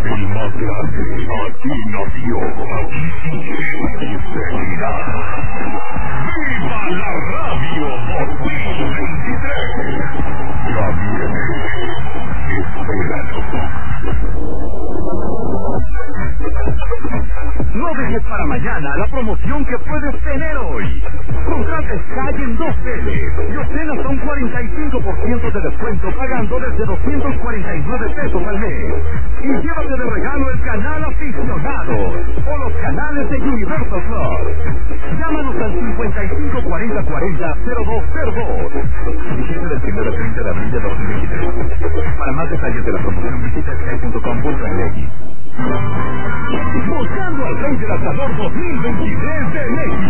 El más grande aquí nació, aquí sigue y seguirá. ¡Viva la radio 2023! Ya viene. Espéralo. No dejes para mañana la promoción que puedes tener hoy. Contrata Sky en 2 teles y obtén hasta un 45% de descuento pagando desde 249 pesos al mes. Y llévate de regalo el canal Aficionados o los canales de Universal Plus. Llámanos al 5540400202. Vigente del 1 al 30 de abril de 2023. Para más detalles de la promoción visita sky.com.mx. Buscando al Rey del Asador 2023 de México.